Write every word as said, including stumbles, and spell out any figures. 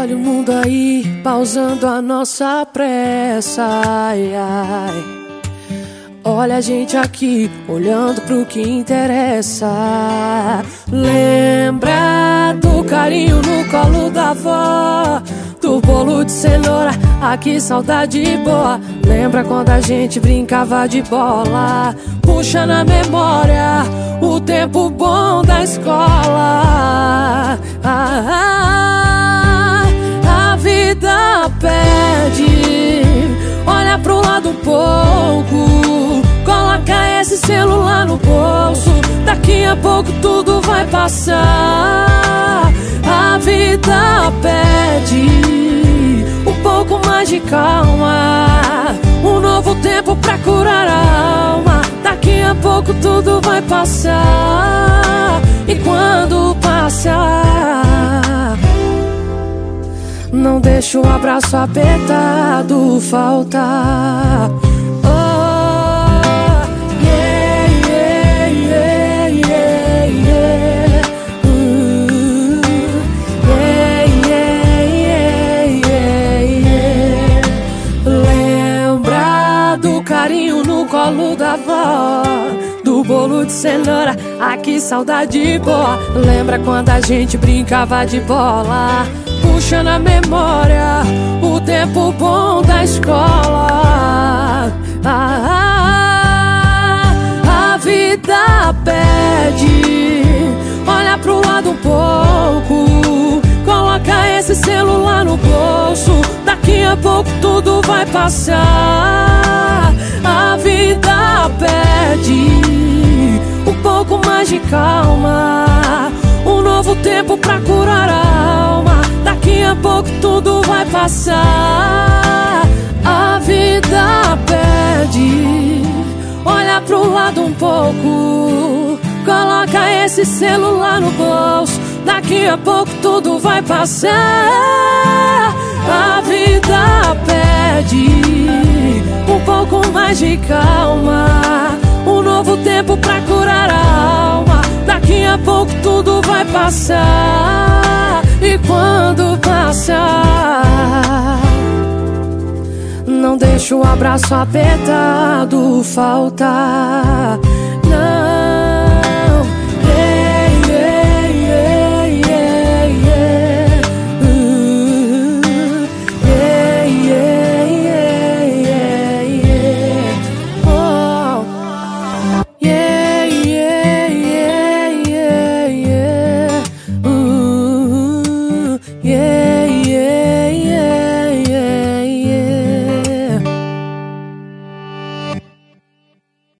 Olha o mundo aí, pausando a nossa pressa, ai, ai. Olha a gente aqui, olhando pro que interessa. Lembra do carinho no colo da avó, do bolo de cenoura, aqui saudade boa. Lembra quando a gente brincava de bola? Puxa na memória o tempo bom da escola. ah, ah, A vida pede, olha pro lado um pouco, coloca esse celular no bolso. Daqui a pouco tudo vai passar. A vida pede um pouco mais de calma, um novo tempo pra curar a alma. Daqui a pouco tudo vai passar. E quando passar, não deixa um abraço apertado faltar. Carinho no colo da avó, do bolo de cenoura, aqui saudade boa. Lembra quando a gente brincava de bola? Puxa na memória o tempo bom da escola. ah, ah, A vida pede, olha pro lado um pouco, coloca esse celular no bolso. Daqui a pouco tudo vai passar. A vida pede um pouco mais de calma, um novo tempo pra curar a alma. Daqui a pouco tudo vai passar. A vida pede, olha pro lado um pouco, coloca esse celular no bolso. Daqui a pouco tudo vai passar. A vida pede um pouco mais de calma, um novo tempo pra curar a alma. Daqui a pouco tudo vai passar. E quando passar, não deixa o abraço apertado faltar.